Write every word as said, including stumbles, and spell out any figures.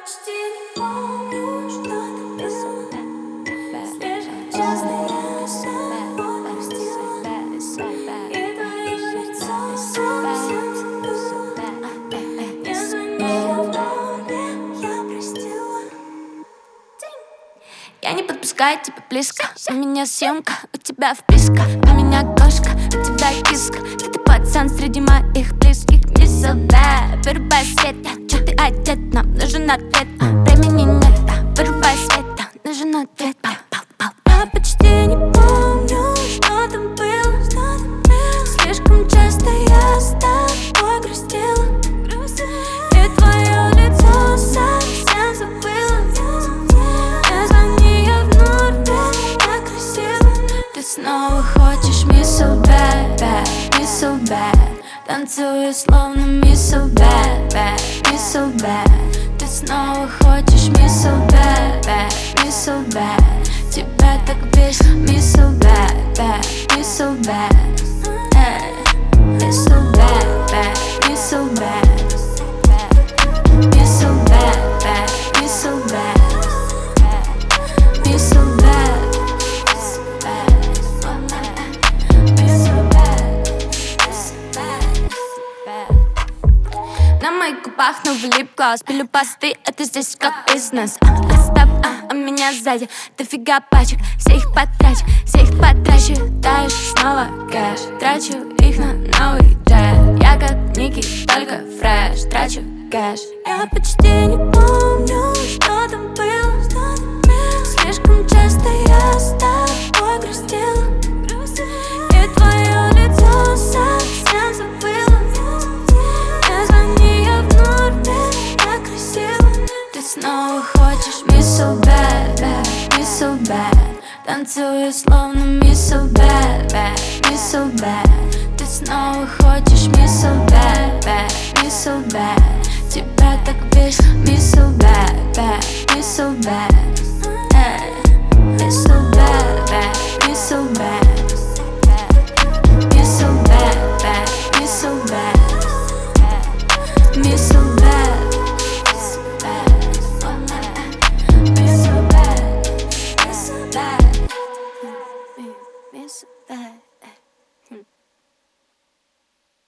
почти не помню, что ты было. Слишком часто я с тобой грустила, и твое лицо совсем забыла. Не звонила в доме, я простила. Я не подпускаю тебя близко. У меня съемка, у тебя вписка. У меня кошка, у тебя киска. Ты пацан среди моих близких. Не солдай, вырубай света. Чё ты одет, нам нужен ответ. Времени нет, вырубай света. Нужен ответ. Я почти не помню, что там было. Слишком часто я с тобой грустила, и твое лицо совсем забыла. Не звони, я вновь так красиво. Ты снова хочешь me so bad, bad, me so bad. Танцую словно me so bad, bad, me so bad. Ты снова хочешь me so bad, bad, me so bad. Тебя так бесит me so bad, bad, me so bad. Эй, me so bad, bad, me so bad. Me so bad, bad, me so bad. Me so bad, me so bad. На моих губах новый лип-глаз. Пилю посты, это здесь как бизнес. а, а, Стоп, а, у меня сзади дофига пачек. Все их потрачу, все их потрачу. Дальше снова кэш. Трачу их на новый джет. Я как Ники, только фреш. Трачу кэш. Я почти не помню, что там было. Слишком часто я с тобой грустила, и твое лицо совсем забыла. Не звони, я вновь так красиво. Ты снова хочешь me so bad, bad, me so bad. Танцую словно me so bad, bad, me so bad. Ты снова хочешь me so bad, bad, me so bad. Тебя так бесит me so bad, bad, me so bad. Эй, me so bad.